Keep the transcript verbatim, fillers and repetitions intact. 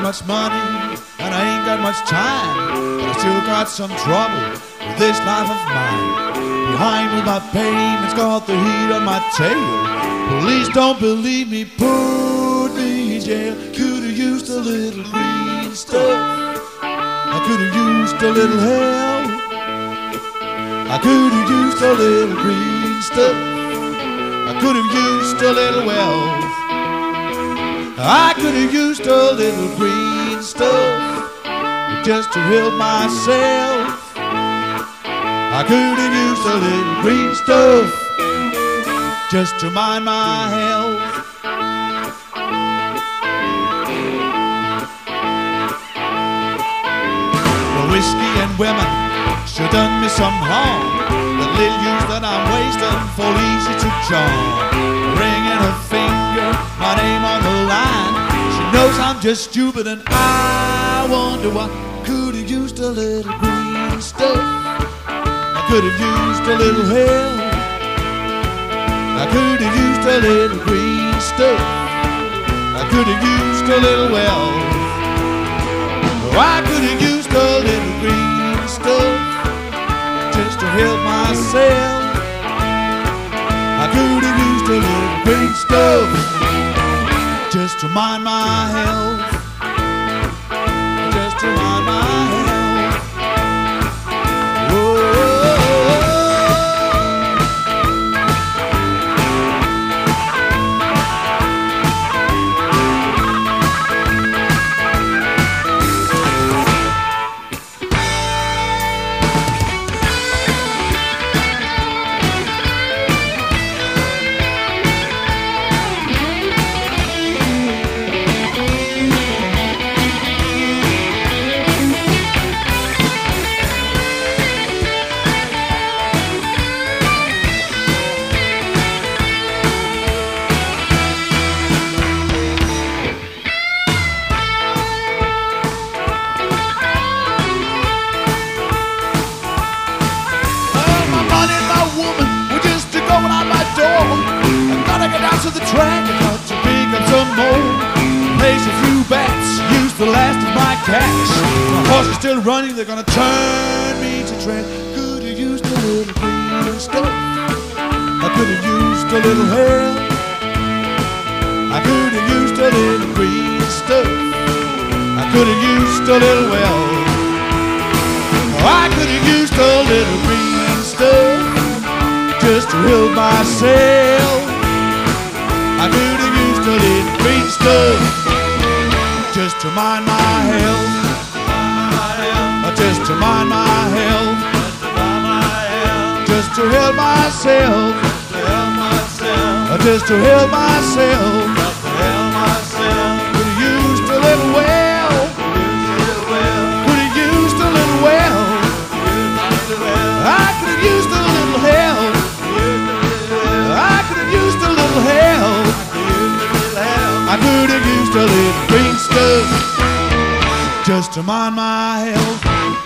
much money and I ain't got much time, but I still got some trouble with this life of mine. Behind with my payments, got the heat on my tail. Police don't believe me, put me in jail. Could've used a little green stuff, I could've used a little help. I could've used a little green stuff, I could've used a little wealth. I could've used a little green stuff just to help myself. I could've used a little green stuff just to mind my health. The whiskey and women sure done me some harm. The little use that I'm wasting fall easy to charm. Ringing her finger, my name on the line. She knows I'm just stupid and I wonder why. Could've used a little green stuff, I could've used a little help. I could've used a little green stuff, I could've used a little wealth. Oh, I could've used a little green stuff just to help myself. I could've used a little green stuff just to mind my health, just to mind my health. Whoa. To the track, I got to pick up some more. Place a few bets, use the last of my cash. My horse is still running, they're gonna turn me to track. Could've used a little green stuff, I could've used a little help. I could've used a little green stuff, I could've used a little wealth. I could've used a little green stuff just to help myself. I could've used a little green stuff just to mind my health, just to mind my health, just to help myself, just to help myself. Could've used a little well, could've used a little well. I could've used a little help, I could've used a little help. I could've used a little green stuff just to mind my health.